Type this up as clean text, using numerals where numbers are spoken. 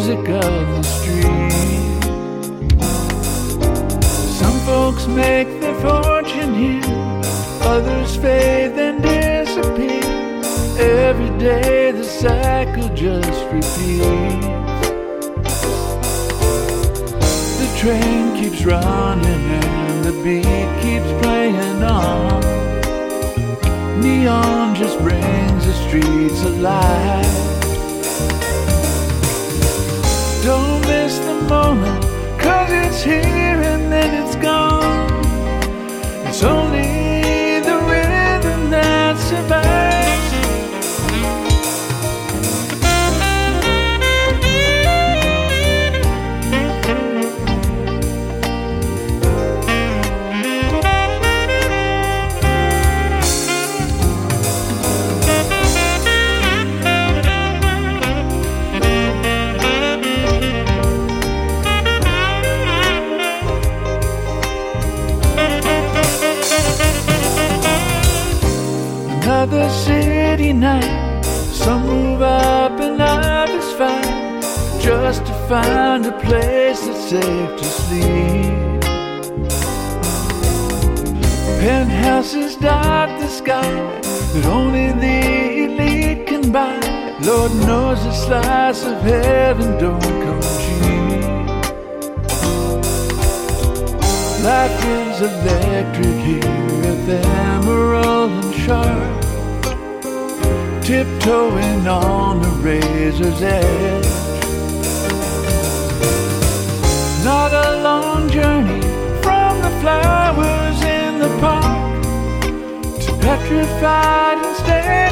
music of the street. Some folks make their fortune here, others fade then disappear. Every day the cycle just repeats. The train keeps running and the beat keeps playing on. Neon just brings the streets alive. Don't miss the moment, 'cause it's here and then it's gone. It's only the rhythm that survives. Another city night, some move up and others fight, just to find a place that's safe to sleep. Penthouses dot the sky that only the elite can buy. Lord knows a slice of heaven don't come cheap. Life is electric here, ephemeral and sharp, tiptoeing on the razor's edge. Not a long journey from the flowers in the park to petrified and stay